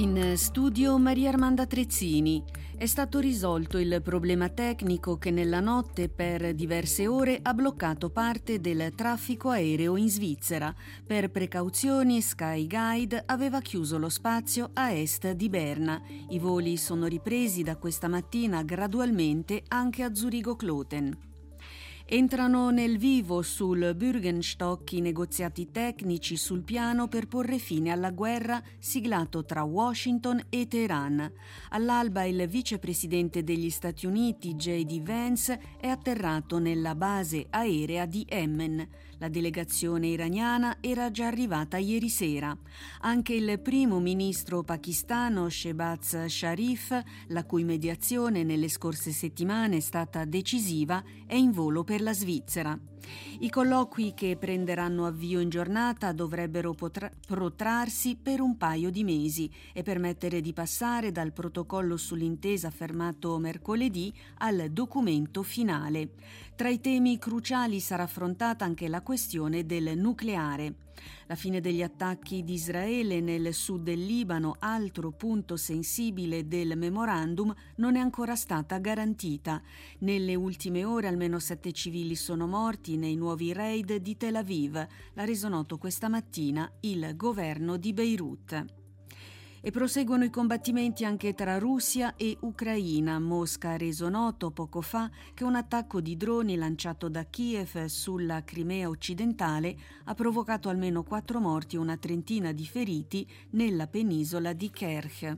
In studio Maria Armanda Trezzini. È stato risolto il problema tecnico che nella notte per diverse ore ha bloccato parte del traffico aereo in Svizzera. Per precauzioni Sky Guide aveva chiuso lo spazio a est di Berna. I voli sono ripresi da questa mattina gradualmente anche a Zurigo-Kloten. Entrano nel vivo sul Bürgenstock i negoziati tecnici sul piano per porre fine alla guerra siglato tra Washington e Teheran. All'alba il vicepresidente degli Stati Uniti, J.D. Vance, è atterrato nella base aerea di Emmen. La delegazione iraniana era già arrivata ieri sera. Anche il primo ministro pakistano Shehbaz Sharif, la cui mediazione nelle scorse settimane è stata decisiva, è in volo per la Svizzera. I colloqui che prenderanno avvio in giornata dovrebbero protrarsi per un paio di mesi e permettere di passare dal protocollo sull'intesa firmato mercoledì al documento finale. Tra i temi cruciali sarà affrontata anche la questione del nucleare. La fine degli attacchi di Israele nel sud del Libano, altro punto sensibile del memorandum, non è ancora stata garantita. Nelle ultime ore almeno 7 civili sono morti nei nuovi raid di Tel Aviv. L'ha reso noto questa mattina il governo di Beirut. E proseguono i combattimenti anche tra Russia e Ucraina. Mosca ha reso noto poco fa che un attacco di droni lanciato da Kiev sulla Crimea occidentale ha provocato almeno 4 morti e una trentina di feriti nella penisola di Kerch.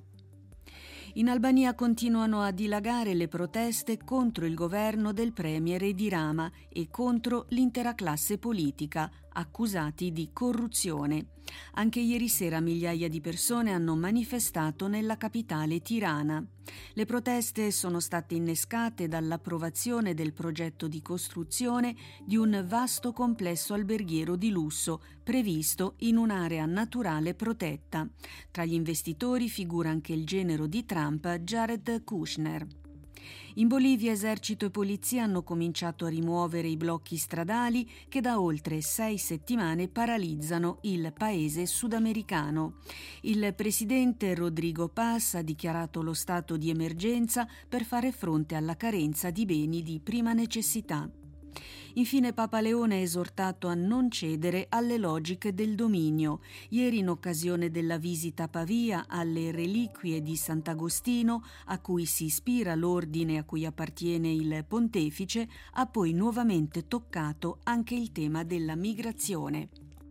In Albania continuano a dilagare le proteste contro il governo del premier Edi Rama e contro l'intera classe politica, accusati di corruzione. Anche ieri sera migliaia di persone hanno manifestato nella capitale Tirana. Le proteste sono state innescate dall'approvazione del progetto di costruzione di un vasto complesso alberghiero di lusso previsto in un'area naturale protetta. Tra gli investitori figura anche il genero di Trump, Jared Kushner. In Bolivia esercito e polizia hanno cominciato a rimuovere i blocchi stradali che da oltre 6 settimane paralizzano il paese sudamericano. Il presidente Rodrigo Paz ha dichiarato lo stato di emergenza per fare fronte alla carenza di beni di prima necessità. Infine Papa Leone ha esortato a non cedere alle logiche del dominio. Ieri, in occasione della visita a Pavia alle reliquie di Sant'Agostino, a cui si ispira l'ordine a cui appartiene il pontefice, ha poi nuovamente toccato anche il tema della migrazione.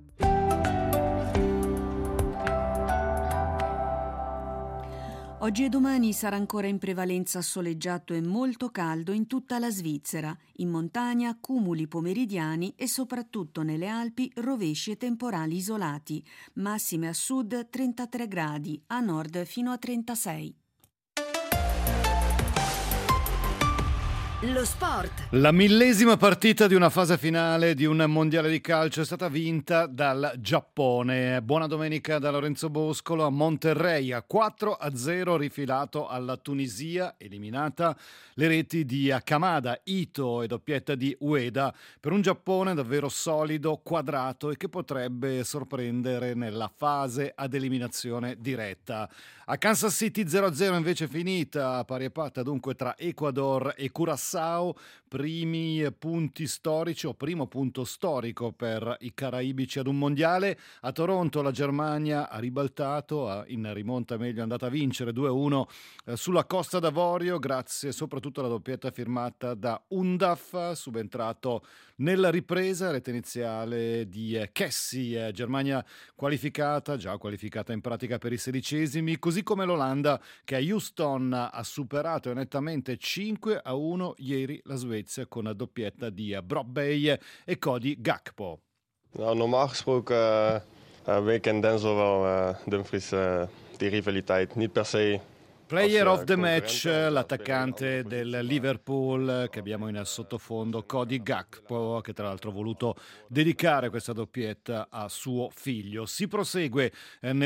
Oggi e domani sarà ancora in prevalenza soleggiato e molto caldo in tutta la Svizzera. In montagna cumuli pomeridiani e soprattutto nelle Alpi rovesci e temporali isolati. Massime a sud 33 gradi, a nord fino a 36. Lo sport. La 1000ª partita di una fase finale di un mondiale di calcio è stata vinta dal Giappone. Buona domenica da Lorenzo Boscolo a Monterrey, a 4-0 rifilato alla Tunisia, eliminata le reti di Kamada, Ito e doppietta di Ueda, per un Giappone davvero solido, quadrato e che potrebbe sorprendere nella fase ad eliminazione diretta. A Kansas City 0-0 invece finita, pari e patta dunque tra Ecuador e Curaçao, primi punti storici o primo punto storico per i caraibici ad un mondiale. A Toronto la Germania ha ribaltato, in rimonta meglio è andata a vincere 2-1 sulla Costa d'Avorio, grazie soprattutto alla doppietta firmata da Undaf, subentrato nella ripresa, rete iniziale di Kessie. Germania già qualificata in pratica per i 16esimi, così come l'Olanda che a Houston ha superato nettamente 5-1 ieri la Svezia con la doppietta di Brobbey e Cody Gakpo. Nou, normaal gesproken weekend Denzel wel Dumfries die rivaliteit niet per se. Player of the match, l'attaccante del Liverpool che abbiamo in sottofondo, Cody Gakpo, che tra l'altro ha voluto dedicare questa doppietta a suo figlio. Si prosegue nel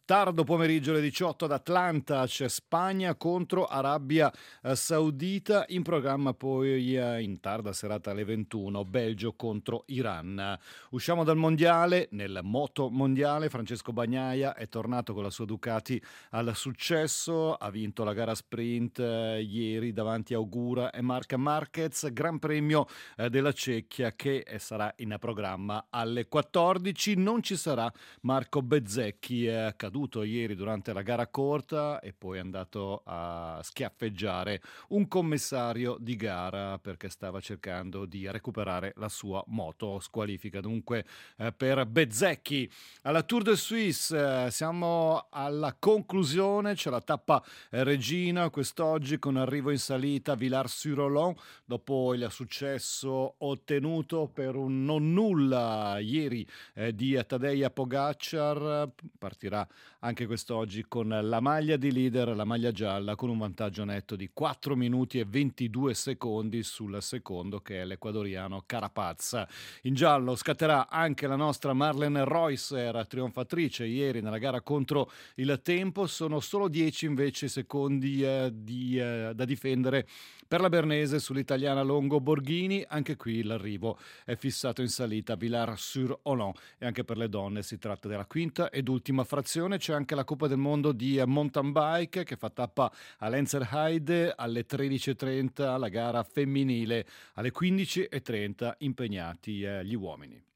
Tardo pomeriggio alle 18 ad Atlanta c'è Spagna contro Arabia Saudita, in programma poi in tarda serata alle 21 Belgio contro Iran. Usciamo dal mondiale, nel moto mondiale Francesco Bagnaia è tornato con la sua Ducati al successo, ha vinto la gara sprint ieri davanti a Augura e Marc Marquez, Gran Premio della Cecchia che sarà in programma alle 14. Non ci sarà Marco Bezzecchi, è caduto ieri durante la gara corta e poi è andato a schiaffeggiare un commissario di gara perché stava cercando di recuperare la sua moto. Squalifica dunque per Bezzecchi. Alla Tour de Suisse siamo alla conclusione, c'è la tappa regina quest'oggi con arrivo in salita a Villars-sur-Olon dopo il successo ottenuto per un non nulla ieri di Tadej Pogačar. Partirà anche quest'oggi con la maglia di leader, la maglia gialla, con un vantaggio netto di 4 minuti e 22 secondi sul secondo che è l'ecuadoriano Carapaz. In giallo scatterà anche la nostra Marlene Reusser, trionfatrice ieri nella gara contro il tempo. Sono solo 10 invece secondi da difendere per la bernese sull'italiana Longo Borghini. Anche qui l'arrivo è fissato in salita a Villars-sur-Olon e anche per le donne si tratta della quinta ed ultima frazione. C'è anche la Coppa del Mondo di mountain bike che fa tappa a Lenzerheide alle 13.30, la gara femminile alle 15.30 impegnati gli uomini.